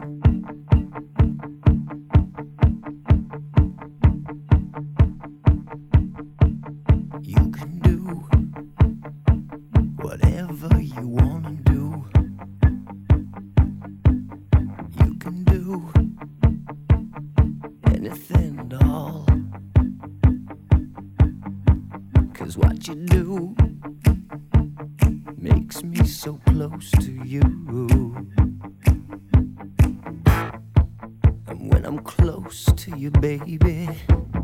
You can do whatever you wanna do. You can do anything at all. 'Cause what you do makes me so close to you. And when I'm close to you, baby,